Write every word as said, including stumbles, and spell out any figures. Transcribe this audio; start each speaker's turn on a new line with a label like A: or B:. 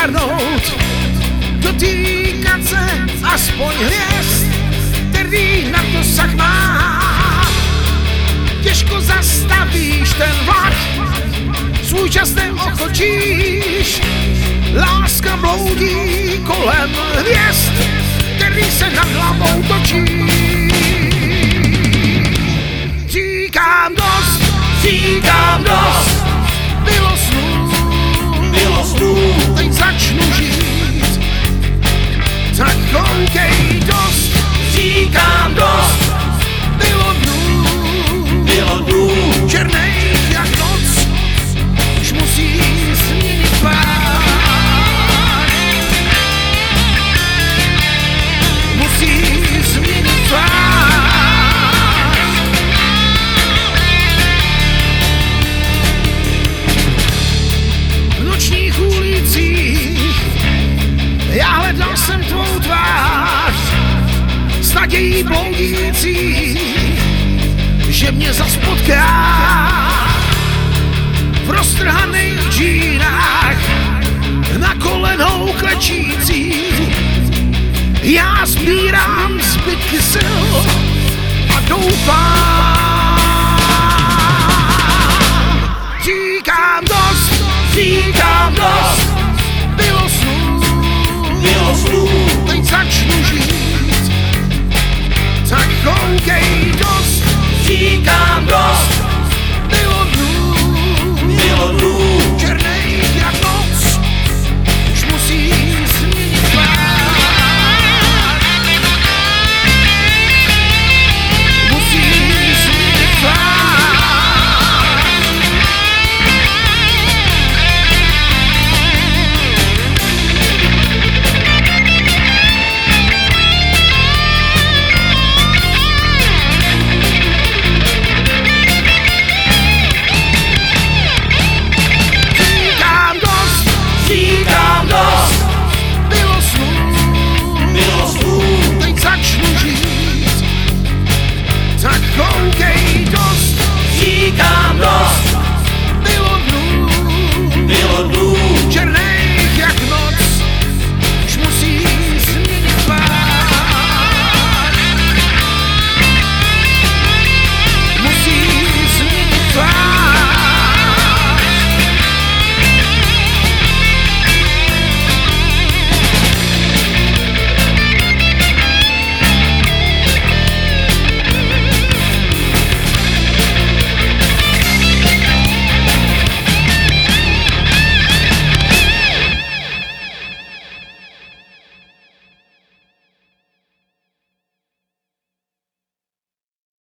A: stárnout, dotýkat se aspoň hvězd, který na dosah má. Těžko zastavíš ten vlak, svůj čas neochočíš, láska bloudí kolem hvězd, který se nad hlavou točí. Říkám dost,
B: Říkám dost,
A: bylo snů,
B: bylo snů,
A: teď začnu žít, tak koukej dost.
B: říkám dost,
A: Bylo dnů,
B: bylo dnů,
A: černých jak noc, už musí změnit tvár. Musí změnit tvár. V nočních ulicích já hledal jsem tvou tvář, s nadějí bloudící, že mě zas potká. V roztrhaných džínách, na kolenou klečící, já sbírám zbytky sil a doufám. Říkám dost,
B: říkám dost,
A: bylo snů,
B: bylo snů,
A: teď začnu žít, tak koukej dost.
B: říkám dost,